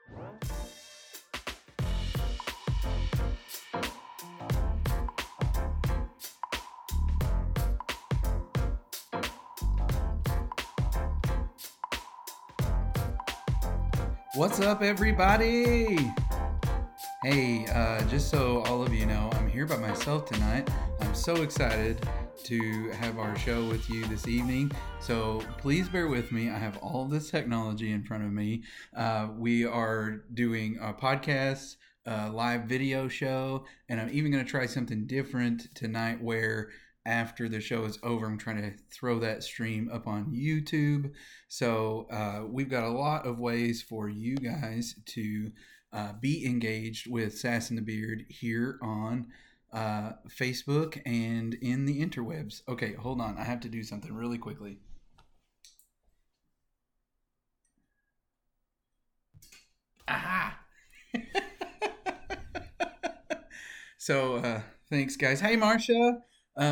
What's up, everybody? Hey, just so all of you know, I'm here by myself tonight. I'm so excited to have our show with you this evening. So please bear with me. I have all of this technology in front of me. We are doing a podcast, live video show, and I'm even going to try something different tonight where after the show is over, I'm trying to throw that stream up on YouTube. So we've got a lot of ways for you guys to be engaged with Sass and the Beard here on Facebook and in the interwebs. Okay, hold on. I have to do something really quickly. Aha! So thanks, guys. Hey, Marcia.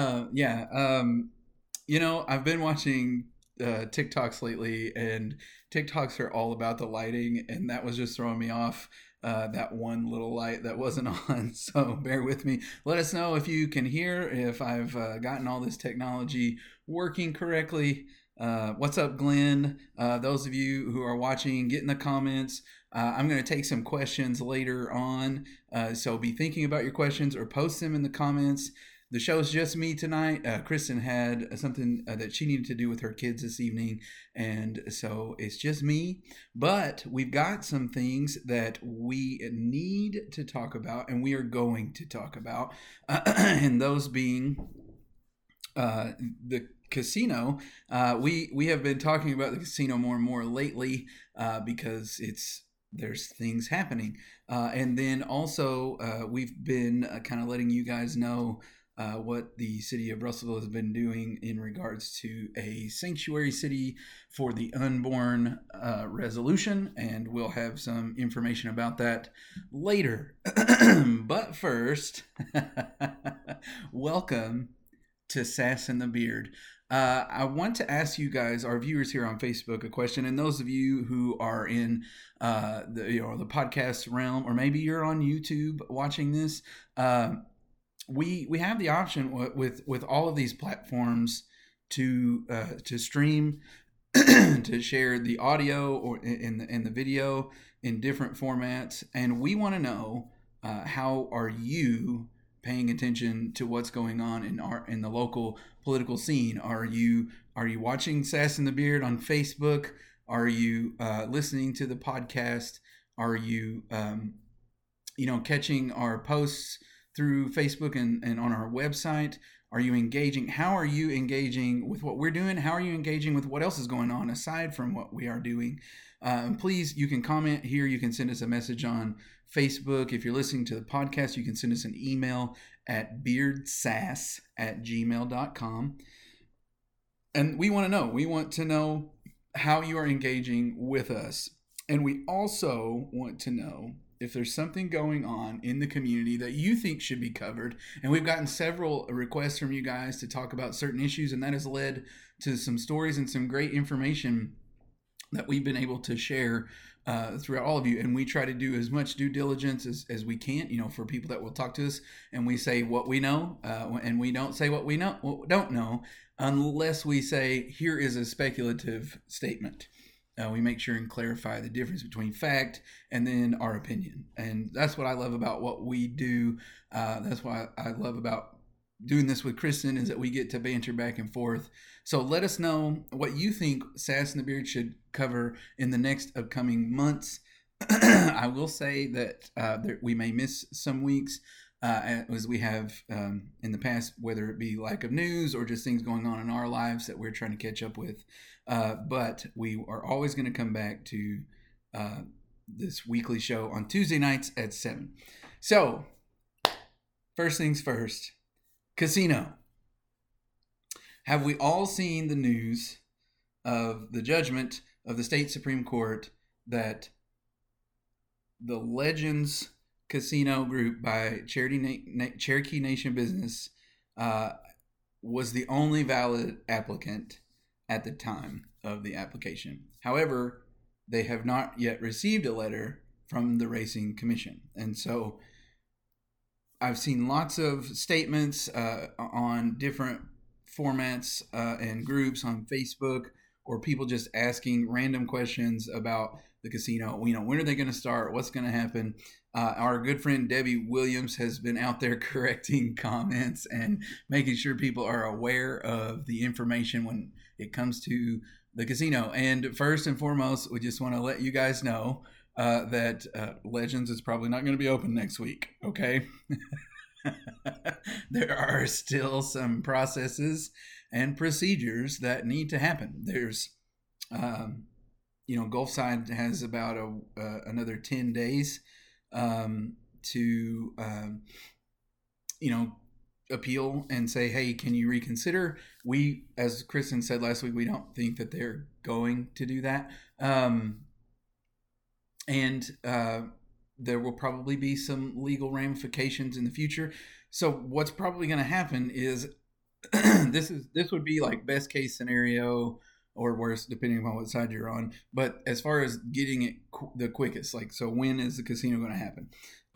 I've been watching TikToks lately, and TikToks are all about the lighting, and that was just throwing me off. That one little light that wasn't on, so bear with me. Let us know if you can hear, if I've gotten all this technology working correctly. What's up, Glenn? Those of you who are watching, get in the comments. I'm going to take some questions later on, so be thinking about your questions or post them in the comments. The show's just me tonight. Kristen had something that she needed to do with her kids this evening, and so it's just me. But we've got some things that we need to talk about, and we are going to talk about, and those being the casino. We have been talking about the casino more and more lately because there's things happening, and then also we've been kind of letting you guys know what the city of Russellville has been doing in regards to a sanctuary city for the unborn resolution, and we'll have some information about that later. But first, welcome to Sass and the Beard. I want to ask you guys, our viewers here on Facebook, a question, and those of you who are in the podcast realm, or maybe you're on YouTube watching this. We have the option with all of these platforms to stream, to share the audio or in the video in different formats, and we want to know how are you paying attention to what's going on in the local political scene? Are you watching Sass and the Beard on Facebook? Are you listening to the podcast? Are you catching our posts through Facebook and on our website? Are you engaging? How are you engaging with what we're doing? How are you engaging with what else is going on aside from what we are doing? Please, you can comment here. You can send us a message on Facebook. If you're listening to the podcast, you can send us an email at beardsass@gmail.com. And we want to know. We want to know how you are engaging with us. And we also want to know if there's something going on in the community that you think should be covered. And we've gotten several requests from you guys to talk about certain issues, and that has led to some stories and some great information that we've been able to share throughout all of you. And we try to do as much due diligence as we can, for people that will talk to us, and we say what we know, and we don't say what we don't know unless we say, here is a speculative statement. We make sure and clarify the difference between fact and then our opinion. And that's what I love about what we do. That's why I love about doing this with Kristen, is that we get to banter back and forth. So let us know what you think Sass and the Beard should cover in the next upcoming months. I will say that we may miss some weeks as we have in the past, whether it be lack of news or just things going on in our lives that we're trying to catch up with. But we are always going to come back to this weekly show on Tuesday nights at 7. So, first things first, casino. Have we all seen the news of the judgment of the state Supreme Court that the Legends Casino Group by Cherokee Nation Business was the only valid applicant at the time of the application? However, they have not yet received a letter from the Racing Commission. And so I've seen lots of statements on different formats and groups on Facebook, or people just asking random questions about the casino. You know, when are they going to start? What's going to happen? Our good friend Debbie Williams has been out there correcting comments and making sure people are aware of the information when it comes to the casino. And first and foremost, we just want to let you guys know that Legends is probably not going to be open next week. Okay. There are still some processes and procedures that need to happen. There's, Gulfside has about another 10 days to, appeal and say, hey, can you reconsider? We, as Kristen said last week, we don't think that they're going to do that. There will probably be some legal ramifications in the future. So what's probably going to happen is this would be like best case scenario or worse, depending on what side you're on. But as far as getting it the quickest, like, so when is the casino going to happen?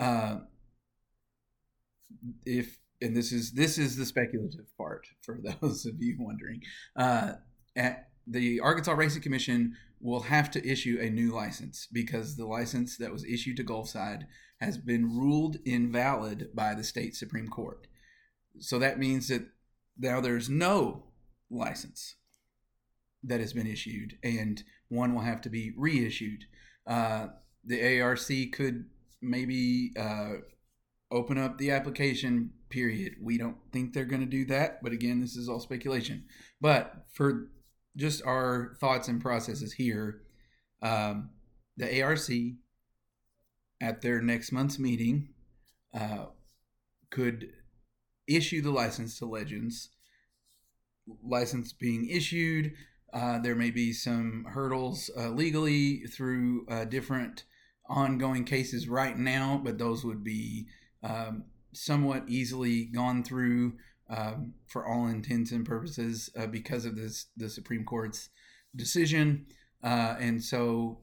This is the speculative part for those of you wondering. At the Arkansas Racing Commission will have to issue a new license because the license that was issued to Gulfside has been ruled invalid by the state Supreme Court. So that means that now there's no license that has been issued, and one will have to be reissued. The ARC could maybe open up the application period. We don't think they're going to do that, but again, this is all speculation. But for just our thoughts and processes here, the ARC at their next month's meeting could issue the license to Legends. License being issued, there may be some hurdles legally through different ongoing cases right now, but those would be somewhat easily gone through for all intents and purposes because of the Supreme Court's decision. And so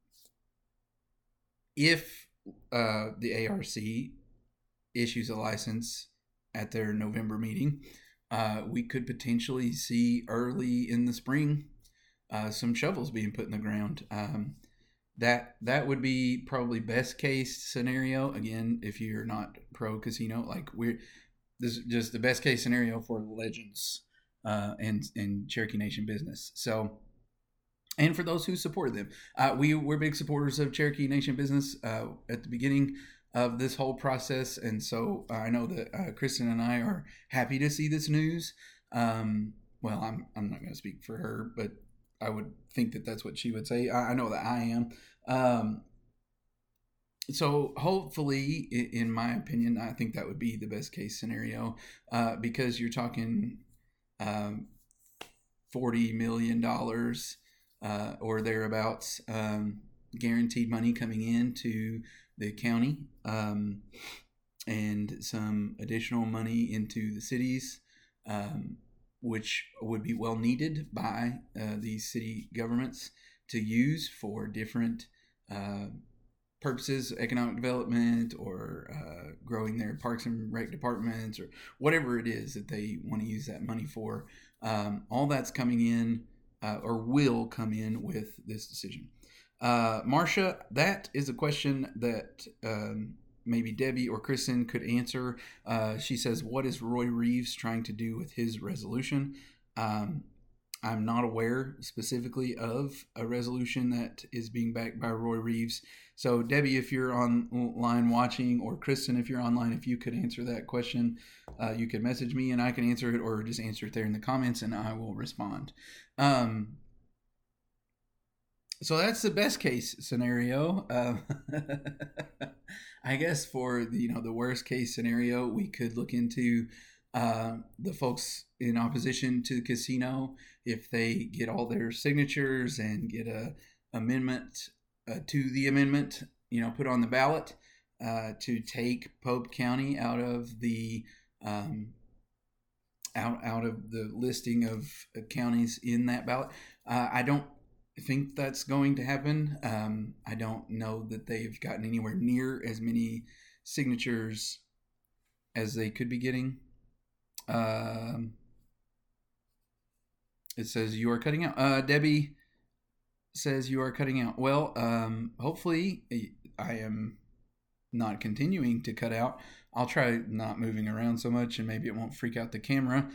if the ARC issues a license at their November meeting, we could potentially see early in the spring some shovels being put in the ground. That would be probably best case scenario. Again, if you're not pro casino, like this is just the best case scenario for Legends and Cherokee Nation business. So, and for those who support them, we're big supporters of Cherokee Nation business at the beginning of this whole process, and so I know that Kristen and I are happy to see this news. Well, I'm not going to speak for her, but I would think that that's what she would say. I know that I am. So hopefully, in my opinion, I think that would be the best case scenario because you're talking $40 million or thereabouts guaranteed money coming into the county and some additional money into the cities, which would be well needed by these city governments to use for different purposes, economic development or growing their parks and rec departments or whatever it is that they want to use that money for. All that's coming in or will come in with this decision. Marcia, that is a question that maybe Debbie or Kristen could answer. She says, what is Roy Reeves trying to do with his resolution? I'm not aware specifically of a resolution that is being backed by Roy Reeves. So Debbie, if you're online watching, or Kristen, if you're online, if you could answer that question, you could message me and I can answer it, or just answer it there in the comments and I will respond. So that's the best case scenario. I guess for the worst case scenario, we could look into the folks in opposition to the casino, if they get all their signatures and get a amendment to the amendment, put on the ballot to take Pope County out of the out of the listing of counties in that ballot. I don't think that's going to happen. I don't know that they've gotten anywhere near as many signatures as they could be getting. It says you are cutting out. Debbie says you are cutting out. Well, hopefully I am not continuing to cut out. I'll try not moving around so much, and maybe it won't freak out the camera.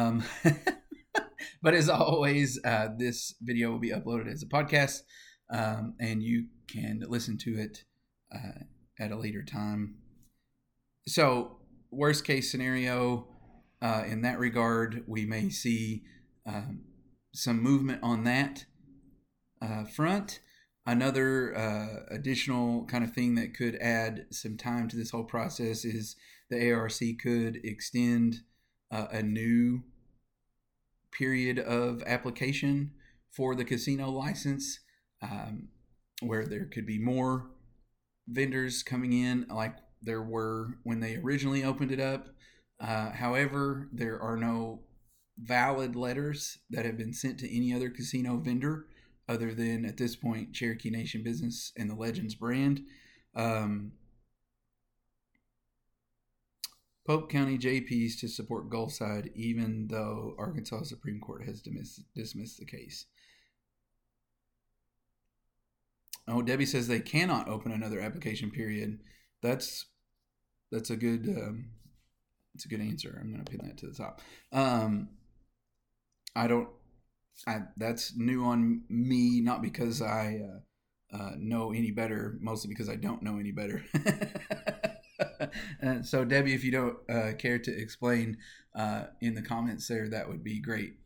But as always, this video will be uploaded as a podcast, and you can listen to it at a later time. So, worst case scenario, in that regard, we may see some movement on that front. Another additional kind of thing that could add some time to this whole process is the ARC could extend a new period of application for the casino license, where there could be more vendors coming in like there were when they originally opened it up. However, there are no valid letters that have been sent to any other casino vendor other than, at this point, Cherokee Nation Business and the Legends brand. Pope County JPs to support Gulfside, even though Arkansas Supreme Court has dismissed the case. Oh, Debbie says they cannot open another application period. That's a good answer. I'm going to pin that to the top. That's new on me, not because I know any better, mostly because I don't know any better. So, Debbie, if you don't care to explain in the comments there, that would be great.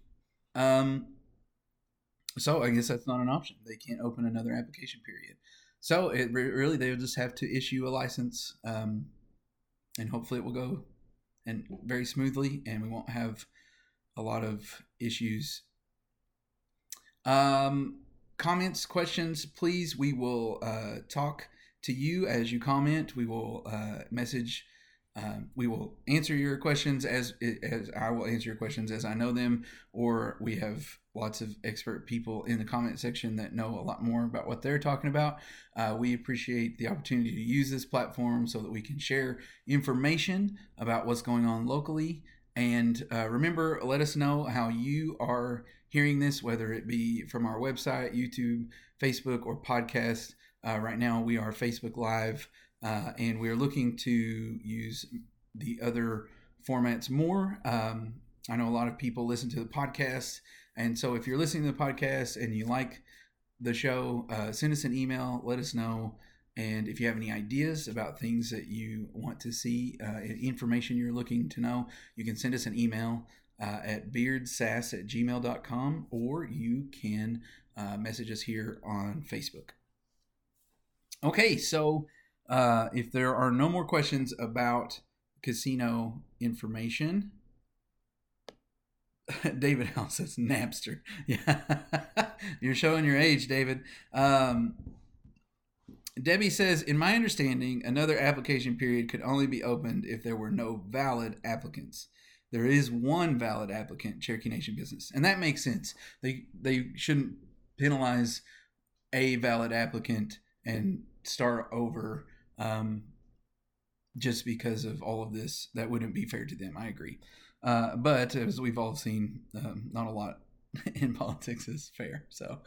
So I guess that's not an option. They can't open another application period. So it really, they'll just have to issue a license, and hopefully it will go and very smoothly, and we won't have a lot of issues. Comments, questions, please. We will talk to you as you comment. We will message. We will answer your questions as I will answer your questions as I know them, or we have lots of expert people in the comment section that know a lot more about what they're talking about. We appreciate the opportunity to use this platform so that we can share information about what's going on locally. And remember, let us know how you are hearing this, whether it be from our website, YouTube, Facebook, or podcast. Right now we are Facebook Live, and we're looking to use the other formats more. I know a lot of people listen to the podcast, and so if you're listening to the podcast and you like the show, send us an email, let us know. And if you have any ideas about things that you want to see, information you're looking to know, you can send us an email at beardsass@gmail.com, or you can message us here on Facebook. Okay, so if there are no more questions about casino information, David House says Napster. Yeah, you're showing your age, David. Debbie says, in my understanding, another application period could only be opened if there were no valid applicants. There is one valid applicant, Cherokee Nation Business, and that makes sense. They shouldn't penalize a valid applicant and start over just because of all of this. That wouldn't be fair to them. I agree. But as we've all seen, not a lot in politics is fair. So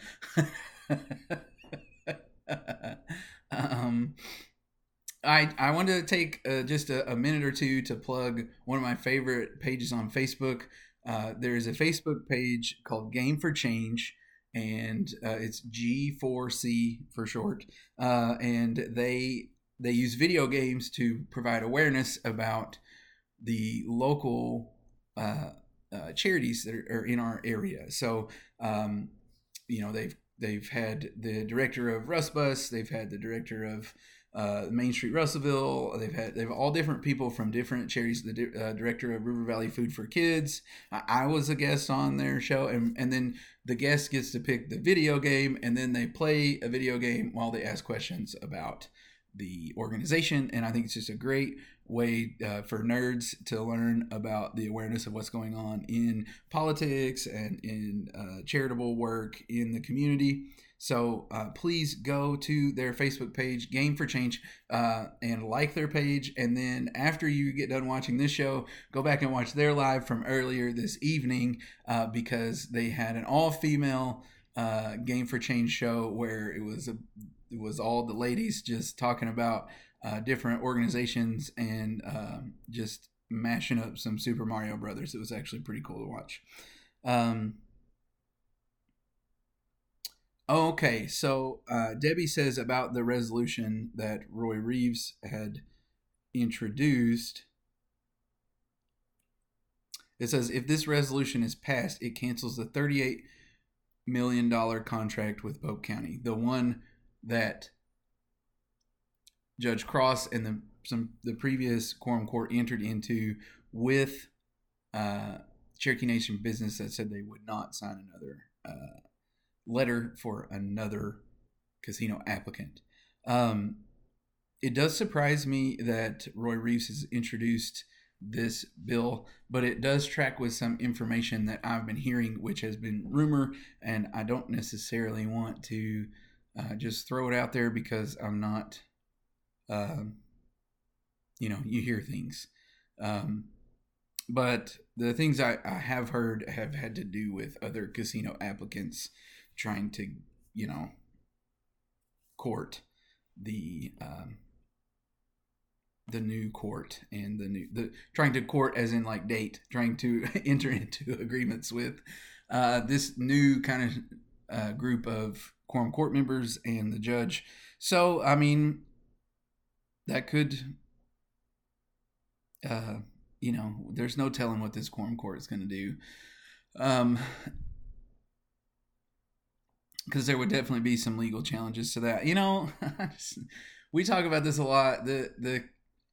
I wanted to take just a minute or two to plug one of my favorite pages on Facebook. There is a Facebook page called Game for Change, and it's G4C for short. And they use video games to provide awareness about the local charities that are in our area. So, they've had the director of Rust Bus, they've had the director of Main Street Russellville. They've all different people from different charities. The director of River Valley Food for Kids. I was a guest on their show, and then the guest gets to pick the video game, and then they play a video game while they ask questions about the organization. And I think it's just a great way for nerds to learn about the awareness of what's going on in politics and in charitable work in the community. So please go to their Facebook page, Game for Change, and like their page. And then after you get done watching this show, go back and watch their live from earlier this evening because they had an all-female Game for Change show where it was all the ladies just talking about different organizations and just mashing up some Super Mario Brothers. It was actually pretty cool to watch. Okay, so Debbie says about the resolution that Roy Reeves had introduced. It says if this resolution is passed, it cancels the $38 million contract with Polk County, the one that Judge Cross and the previous quorum court entered into with Cherokee Nation Business that said they would not sign another letter for another casino applicant. It does surprise me that Roy Reeves has introduced this bill, but it does track with some information that I've been hearing, which has been rumor, and I don't necessarily want to just throw it out there because I'm not, you hear things. But the things I have heard have had to do with other casino applicants trying to, court the new court and the trying to court as in like date, trying to enter into agreements with this new kind of group of quorum court members and the judge. So, I mean, that could, there's no telling what this quorum court is going to do. Because there would definitely be some legal challenges to that. We talk about this a lot. There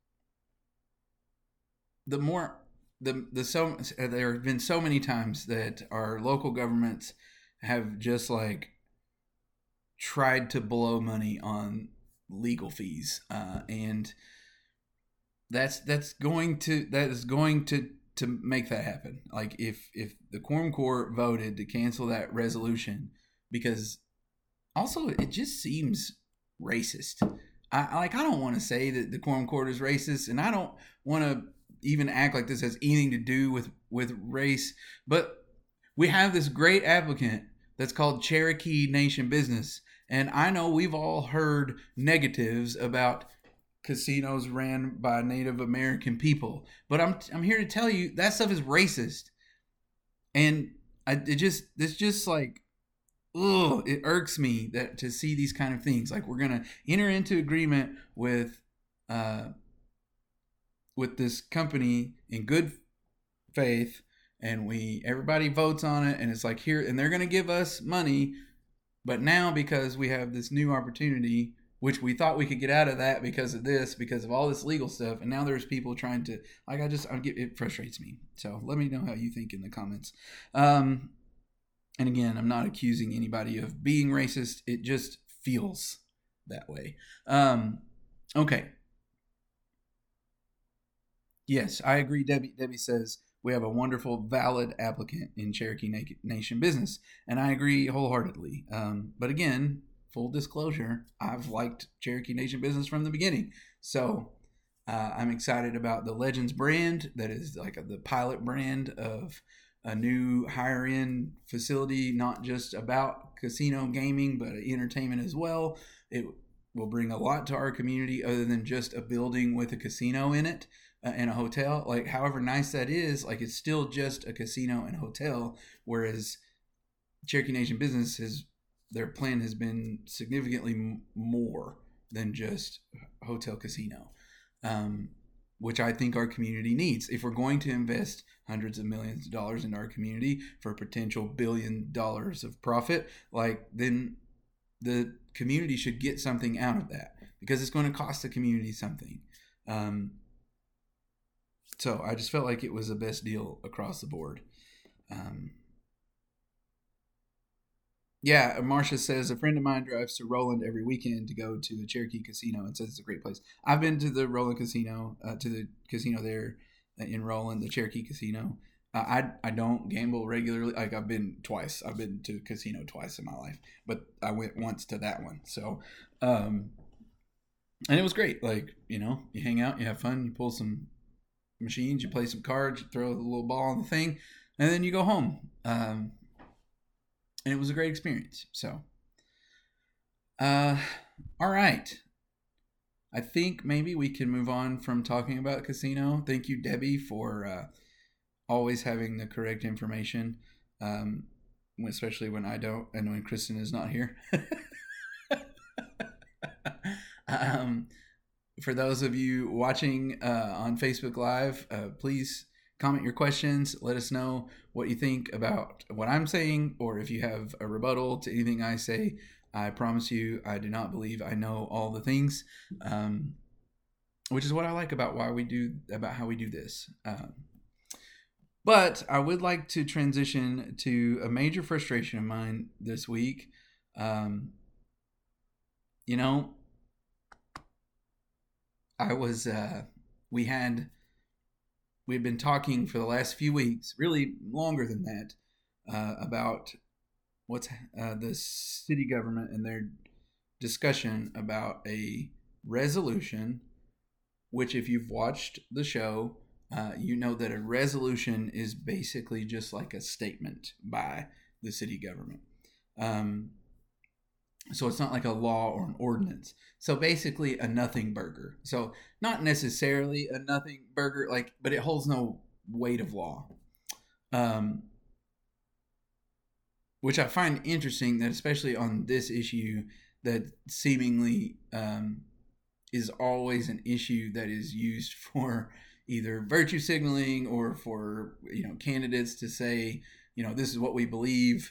have been so many times that our local governments have just like tried to blow money on legal fees, and that is going to make that happen. Like if the quorum court voted to cancel that resolution, because also it just seems racist. I don't want to say that the quorum court is racist, and I don't want to even act like this has anything to do with race, but we have this great applicant that's called Cherokee Nation Business, and I know we've all heard negatives about casinos ran by Native American people, but I'm here to tell you that stuff is racist, and it's just like, it irks me that to see these kind of things. Like, we're gonna enter into agreement with this company in good faith, and everybody votes on it, and it's like here, and they're gonna give us money, but now because we have this new opportunity, which we thought we could get out of that because of all this legal stuff, and now there's people trying to, like, it frustrates me. So let me know how you think in the comments. And again, I'm not accusing anybody of being racist. It just feels that way. Okay. Yes, I agree. Debbie says we have a wonderful, valid applicant in Cherokee Nation Business, and I agree wholeheartedly. But again, full disclosure, I've liked Cherokee Nation Business from the beginning. So I'm excited about the Legends brand. That is like the pilot brand of a new higher end facility, not just about casino gaming, but entertainment as well. It will bring a lot to our community other than just a building with a casino in it and a hotel. Like, however nice that is, like, it's still just a casino and hotel. Whereas Cherokee Nation Business their plan has been significantly more than just hotel casino. Which I think our community needs. If we're going to invest hundreds of millions of dollars in our community for a potential $1 billion of profit, then the community should get something out of that, because it's going to cost the community something. So I just felt like it was the best deal across the board. Yeah, Marcia says, a friend of mine drives to Roland every weekend to go to the Cherokee Casino and says it's a great place. I've been to the Roland Casino, to the casino there in Roland, the Cherokee Casino, I don't gamble regularly. Like I've been twice. I've been to a casino twice in my life, but I went once to that one. So, and it was great. Like, you know, you hang out, you have fun, you pull some machines, you play some cards, you throw a little ball on the thing, and then you go home. And it was a great experience. So, all right. I think maybe we can move on from talking about casino. Thank you, Debbie, for always having the correct information, especially when I don't and when Kristen is not here. For those of you watching on Facebook Live, please comment your questions. Let us know what you think about what I'm saying, or if you have a rebuttal to anything I say. I promise you, I do not believe I know all the things, which is what I like about how we do this. But I would like to transition to a major frustration of mine this week. You know, we've been talking for the last few weeks, really longer than that, about what's the city government and their discussion about a resolution, which if you've watched the show, you know that a resolution is basically just like a statement by the city government. So it's not like a law or an ordinance. So basically a nothing burger. So not necessarily a nothing burger, but it holds no weight of law. Which I find interesting, that especially on this issue, that seemingly is always an issue that is used for either virtue signaling or for, candidates to say, this is what we believe.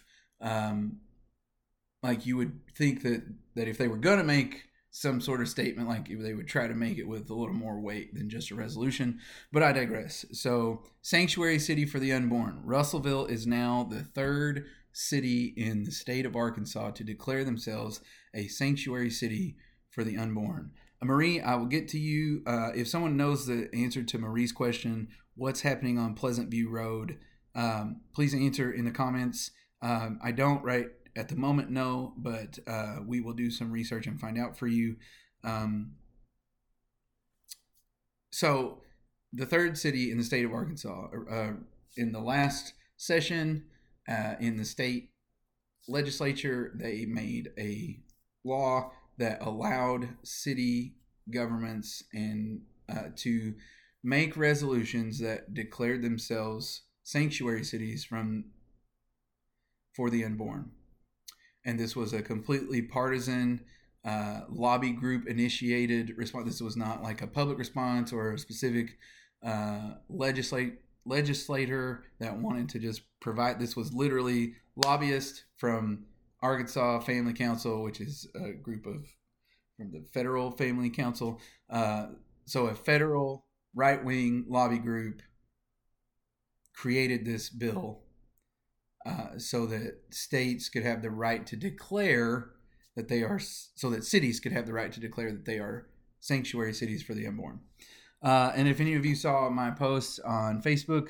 Like you would think that if they were going to make some sort of statement, like they would try to make it with a little more weight than just a resolution. But I digress. So, sanctuary city for the unborn. Russellville is now the third city in the state of Arkansas to declare themselves a sanctuary city for the unborn. Marie, I will get to you. If someone knows the answer to Marie's question, what's happening on Pleasant View Road, please answer in the comments. I don't right at the moment know, but we will do some research and find out for you. So the third city in the state of Arkansas, in the last session in the state legislature, they made a law that allowed city governments and to make resolutions that declared themselves sanctuary cities for the unborn. And this was a completely partisan lobby group initiated response. This was not like a public response or a specific legislator that wanted to just provide. This was literally lobbyists from Arkansas Family Council, which is a group from the Federal Family Council. So a federal right-wing lobby group created this bill so that states could have the right to declare that they are, so that cities could have the right to declare that they are sanctuary cities for the unborn. And if any of you saw my posts on Facebook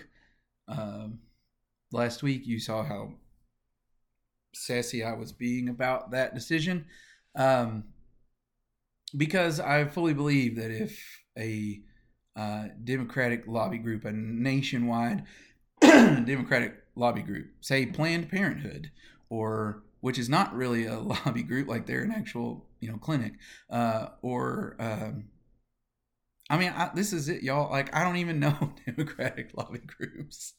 last week, you saw how sassy I was being about that decision. Because I fully believe that if a Democratic lobby group, a nationwide Democratic lobby group, say Planned Parenthood, or which is not really a lobby group, like they're an actual clinic, this is it, y'all. Like, I don't even know Democratic lobby groups.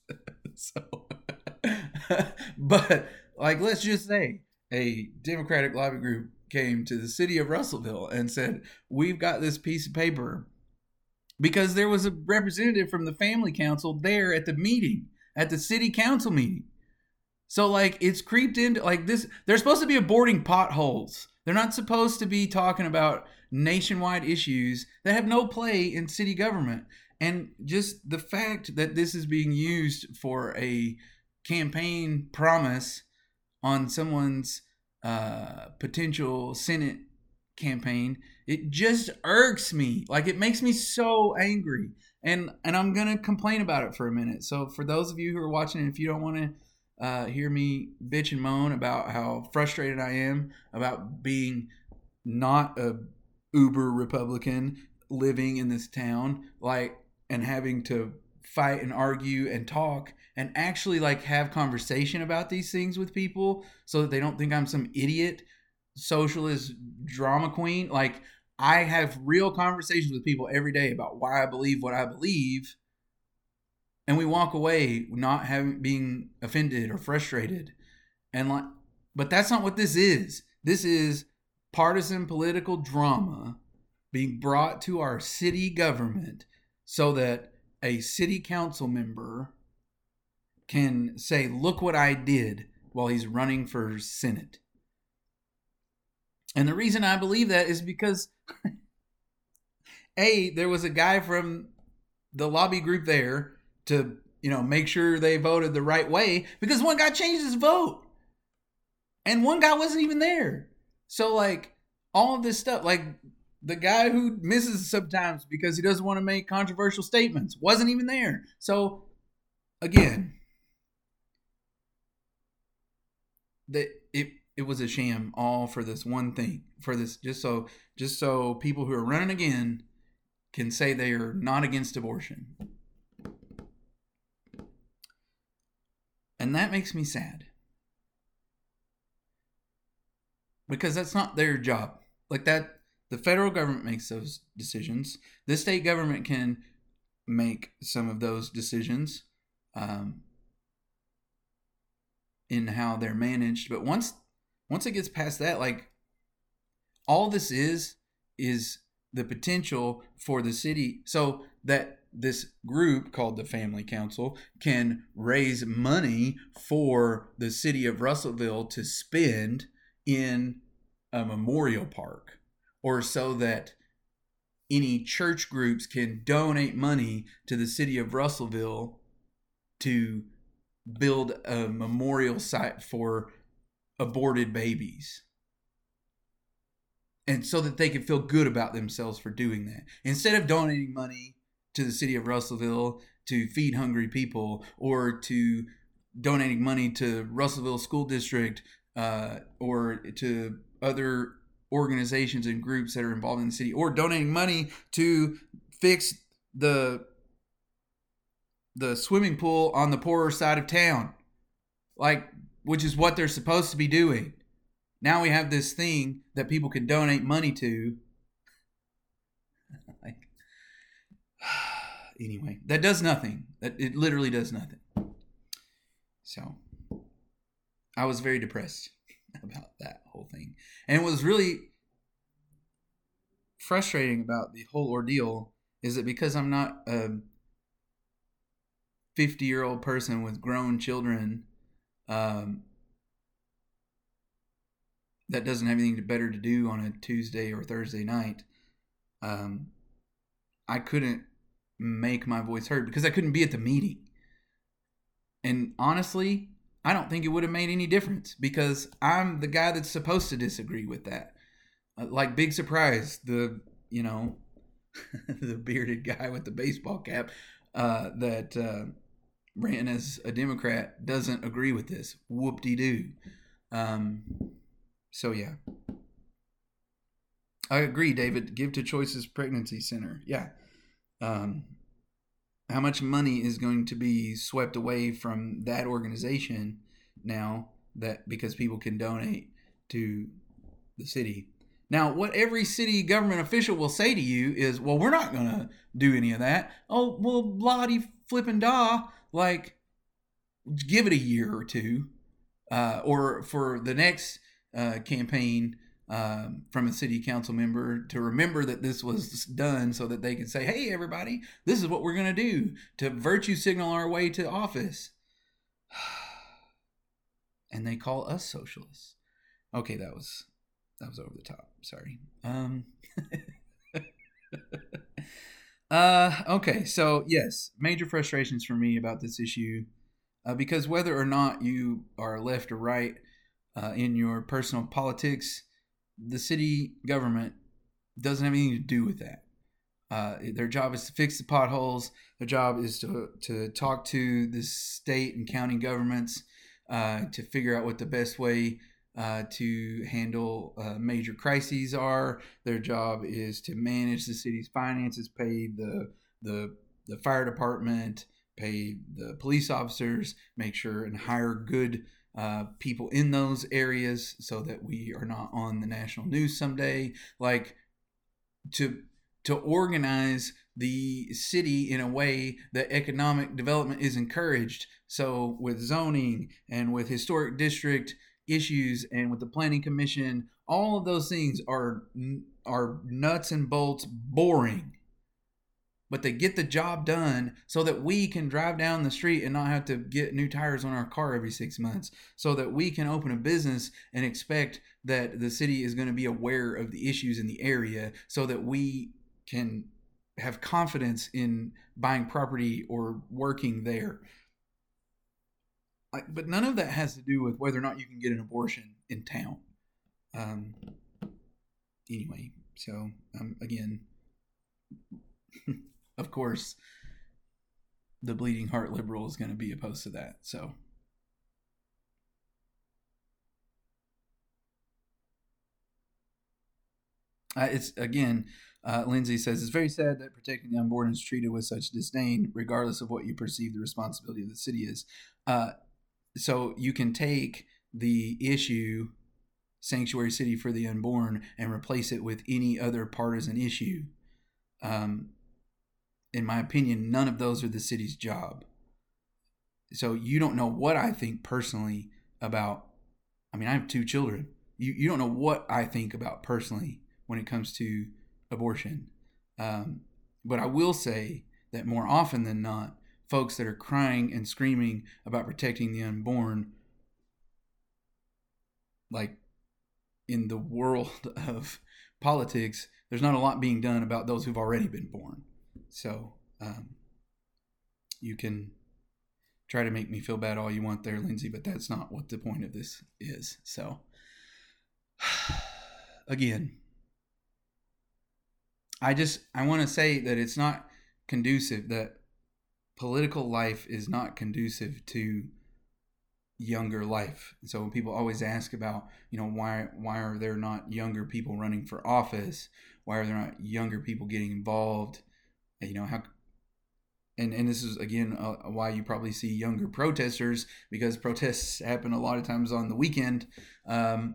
But let's just say a Democratic lobby group came to the city of Russellville and said, we've got this piece of paper, because there was a representative from the family council there at the meeting, at the city council meeting. So it's creeped into this. They're supposed to be avoiding potholes. They're not supposed to be talking about nationwide issues that have no play in city government. And just the fact that this is being used for a campaign promise on someone's potential Senate campaign, it just irks me. It makes me so angry. And I'm gonna complain about it for a minute. So for those of you who are watching, if you don't want to hear me bitch and moan about how frustrated I am about being not a uber Republican living in this town, like, and having to fight and argue and talk and actually like have conversation about these things with people so that they don't think I'm some idiot socialist drama queen. Like, I have real conversations with people every day about why I believe what I believe, and we walk away not having being offended or frustrated. And like, but that's not what this is. This is partisan political drama being brought to our city government so that a city council member can say, look what I did, while he's running for Senate. And the reason I believe that is because there was a guy from the lobby group there to, make sure they voted the right way, because one guy changed his vote and one guy wasn't even there. So like all of this stuff, like the guy who misses sometimes because he doesn't want to make controversial statements wasn't even there. So again, it was a sham, all for this one thing, for this just so people who are running again can say they are not against abortion. And that makes me sad, because that's not their job. Like that, the federal government makes those decisions. The state government can make some of those decisions in how they're managed. But once it gets past that, like, all this is the potential for the city, so that this group called the Family Council can raise money for the city of Russellville to spend in a memorial park, or so that any church groups can donate money to the city of Russellville to build a memorial site for aborted babies. And so that they can feel good about themselves for doing that. Instead of donating money to the city of Russellville to feed hungry people, or to donating money to Russellville School District, or to other organizations and groups that are involved in the city, or donating money to fix the swimming pool on the poorer side of town, like, which is what they're supposed to be doing. Now we have this thing that people can donate money to. Like, anyway, that does nothing. It literally does nothing. So I was very depressed about that whole thing. And what was really frustrating about the whole ordeal is that because I'm not a 50-year-old person with grown children that doesn't have anything better to do on a Tuesday or Thursday night, I couldn't make my voice heard because I couldn't be at the meeting. And honestly, I don't think it would have made any difference, because I'm the guy that's supposed to disagree with that. Like, big surprise, the the bearded guy with the baseball cap that ran as a Democrat doesn't agree with this. Whoop-de-doo. So yeah, I agree, David. Give to Choices Pregnancy Center. Yeah. How much money is going to be swept away from that organization now, that because people can donate to the city? Now, what every city government official will say to you is, well, we're not going to do any of that. Oh, well, bloody flippin' da. Like, give it a year or two. Or for the next campaign from a city council member to remember that this was done, so that they can say, hey, everybody, this is what we're going to do to virtue signal our way to office. And they call us socialists. Okay, that was over the top. Sorry. Okay, so yes, major frustrations for me about this issue, because whether or not you are left or right in your personal politics, the city government doesn't have anything to do with that. Their job is to fix the potholes. Their job is to talk to the state and county governments to figure out what the best way to handle major crises are. Their job is to manage the city's finances, pay the fire department, pay the police officers, make sure and hire good people in those areas so that we are not on the national news someday. Like to organize the city in a way that economic development is encouraged. So with zoning and with historic district issues and with the planning commission, all of those things are nuts and bolts boring, but they get the job done so that we can drive down the street and not have to get new tires on our car every 6 months, so that we can open a business and expect that the city is going to be aware of the issues in the area, so that we can have confidence in buying property or working there. But none of that has to do with whether or not you can get an abortion in town. Anyway, so again, of course, the Bleeding Heart Liberal is going to be opposed to that. So it's again, Lindsay says, it's very sad that protecting the unborn is treated with such disdain, regardless of what you perceive the responsibility of the city is. So you can take the issue sanctuary city for the unborn and replace it with any other partisan issue. In my opinion, none of those are the city's job. So you don't know what I think personally about, I mean, I have 2 children. You don't know what I think about personally when it comes to abortion. But I will say that more often than not, folks that are crying and screaming about protecting the unborn, like in the world of politics, there's not a lot being done about those who've already been born. So you can try to make me feel bad all you want there, Lindsay, but that's not what the point of this is. So again, I want to say that it's not conducive, that political life is not conducive to younger life. So when people always ask about, why are there not younger people running for office? Why are there not younger people getting involved? How, and this is again why you probably see younger protesters, because protests happen a lot of times on the weekend. And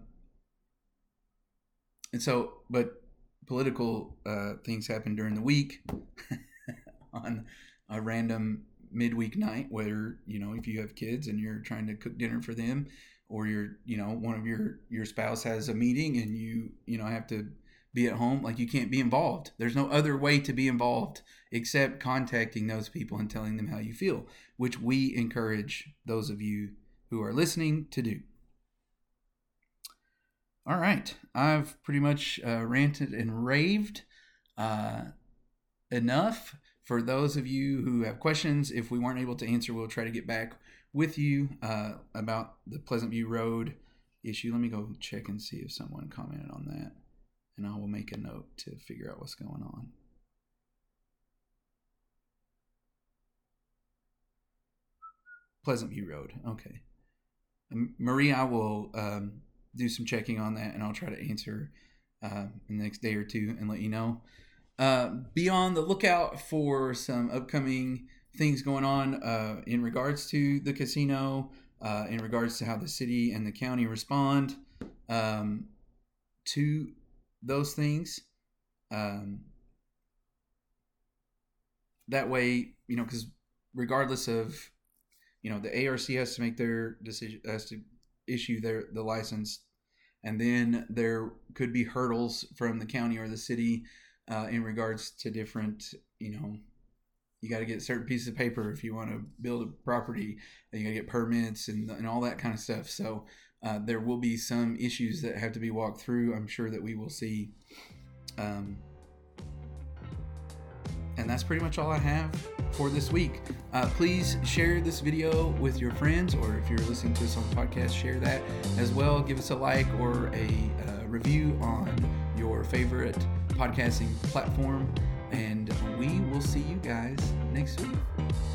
so, but political things happen during the week on a random midweek night, whether, if you have kids and you're trying to cook dinner for them, or one of your spouse has a meeting and you have to be at home, like you can't be involved. There's no other way to be involved except contacting those people and telling them how you feel, which we encourage those of you who are listening to do. All right. I've pretty much ranted and raved enough. For those of you who have questions, if we weren't able to answer, we'll try to get back with you about the Pleasant View Road issue. Let me go check and see if someone commented on that, and I will make a note to figure out what's going on. Pleasant View Road. Okay. Marie, I will do some checking on that, and I'll try to answer in the next day or two and let you know. Be on the lookout for some upcoming things going on in regards to the casino, in regards to how the city and the county respond to those things. That way, because regardless of, the ARC has to make their decision, has to issue the license, and then there could be hurdles from the county or the city in regards to different, you got to get certain pieces of paper if you want to build a property, and you got to get permits and all that kind of stuff. So there will be some issues that have to be walked through. I'm sure that we will see. And that's pretty much all I have for this week. Please share this video with your friends, or if you're listening to us on the podcast, share that as well. Give us a like or a review on your favorite podcasting platform. And we will see you guys next week.